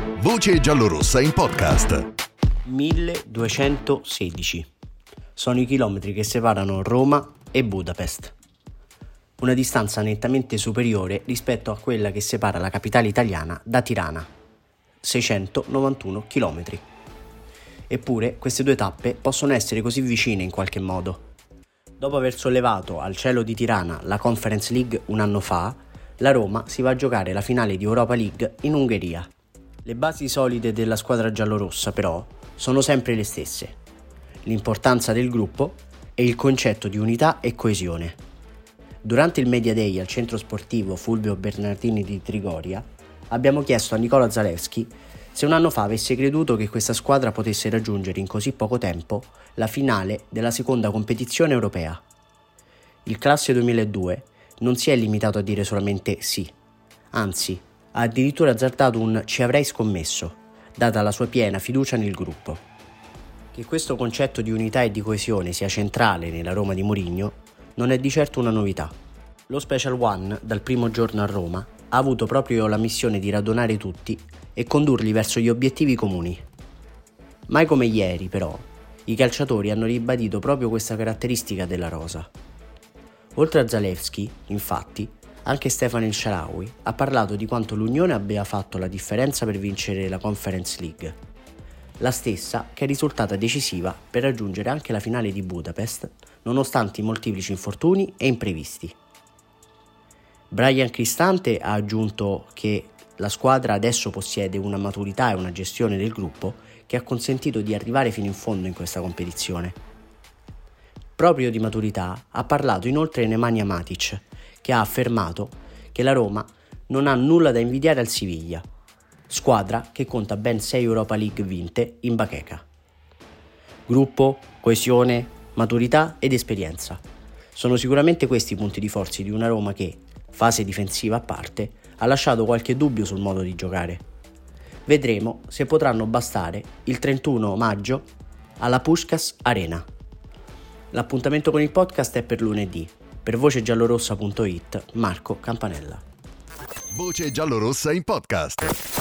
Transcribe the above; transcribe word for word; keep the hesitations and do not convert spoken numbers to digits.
Voce giallorossa in podcast. milleduecentosedici. Sono i chilometri che separano Roma e Budapest. Una distanza nettamente superiore rispetto a quella che separa la capitale italiana da Tirana. seicentonovantuno chilometri. Eppure queste due tappe possono essere così vicine in qualche modo. Dopo aver sollevato al cielo di Tirana la Conference League un anno fa, la Roma si va a giocare la finale di Europa League in Ungheria. Le basi solide della squadra giallorossa, però, sono sempre le stesse: l'importanza del gruppo e il concetto di unità e coesione. Durante il Media Day al centro sportivo Fulvio Bernardini di Trigoria, abbiamo chiesto a Nicola Zalewski se un anno fa avesse creduto che questa squadra potesse raggiungere in così poco tempo la finale della seconda competizione europea. Il classe duemiladue non si è limitato a dire solamente sì, anzi, ha addirittura azzardato un "ci avrei scommesso", data la sua piena fiducia nel gruppo. Che questo concetto di unità e di coesione sia centrale nella Roma di Mourinho non è di certo una novità. Lo Special One, dal primo giorno a Roma, ha avuto proprio la missione di radunare tutti e condurli verso gli obiettivi comuni. Mai come ieri, però, i calciatori hanno ribadito proprio questa caratteristica della rosa. Oltre a Zalewski, infatti, anche Stefano El Shaarawy ha parlato di quanto l'unione abbia fatto la differenza per vincere la Conference League, la stessa che è risultata decisiva per raggiungere anche la finale di Budapest, nonostante i molteplici infortuni e imprevisti. Brian Cristante ha aggiunto che la squadra adesso possiede una maturità e una gestione del gruppo che ha consentito di arrivare fino in fondo in questa competizione. Proprio di maturità ha parlato inoltre Nemanja Matic, che ha affermato che la Roma non ha nulla da invidiare al Siviglia, squadra che conta ben sei Europa League vinte in bacheca. Gruppo, coesione, maturità ed esperienza. Sono sicuramente questi i punti di forza di una Roma che, fase difensiva a parte, ha lasciato qualche dubbio sul modo di giocare. Vedremo se potranno bastare il trentuno maggio alla Puskás Arena. L'appuntamento con il podcast è per lunedì. Per voce giallorossa punto it, Marco Campanella. Voce giallorossa in podcast.